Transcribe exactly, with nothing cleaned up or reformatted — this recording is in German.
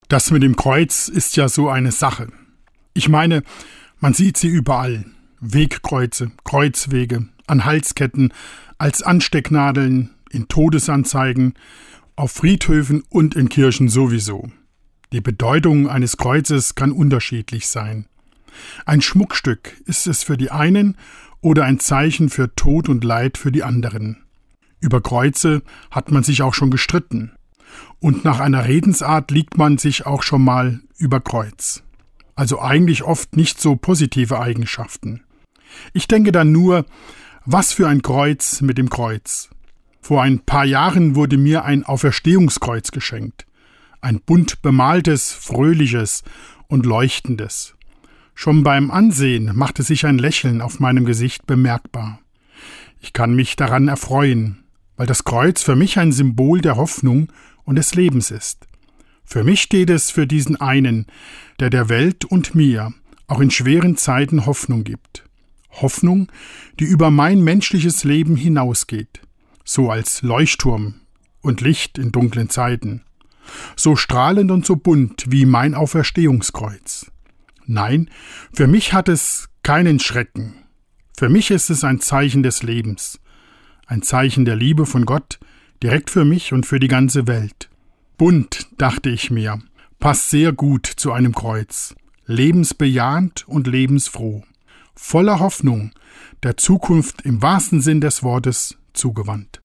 Das mit dem Kreuz ist ja so eine Sache. Ich meine, man sieht sie überall. Wegkreuze, Kreuzwege, an Halsketten, als Anstecknadeln, in Todesanzeigen, auf Friedhöfen und in Kirchen sowieso. Die Bedeutung eines Kreuzes kann unterschiedlich sein. Ein Schmuckstück ist es für die einen oder ein Zeichen für Tod und Leid für die anderen. Über Kreuze hat man sich auch schon gestritten. Und nach einer Redensart liegt man sich auch schon mal über Kreuz. Also eigentlich oft nicht so positive Eigenschaften. Ich denke dann nur, was für ein Kreuz mit dem Kreuz. Vor ein paar Jahren wurde mir ein Auferstehungskreuz geschenkt. Ein bunt bemaltes, fröhliches und leuchtendes. Schon beim Ansehen machte sich ein Lächeln auf meinem Gesicht bemerkbar. Ich kann mich daran erfreuen, weil das Kreuz für mich ein Symbol der Hoffnung und des Lebens ist. Für mich steht es für diesen einen, der der Welt und mir auch in schweren Zeiten Hoffnung gibt. Hoffnung, die über mein menschliches Leben hinausgeht, so als Leuchtturm und Licht in dunklen Zeiten, so strahlend und so bunt wie mein Auferstehungskreuz. Nein, für mich hat es keinen Schrecken. Für mich ist es ein Zeichen des Lebens, ein Zeichen der Liebe von Gott, direkt für mich und für die ganze Welt. Bunt, dachte ich mir, passt sehr gut zu einem Kreuz, lebensbejahend und lebensfroh, voller Hoffnung, der Zukunft im wahrsten Sinn des Wortes zugewandt.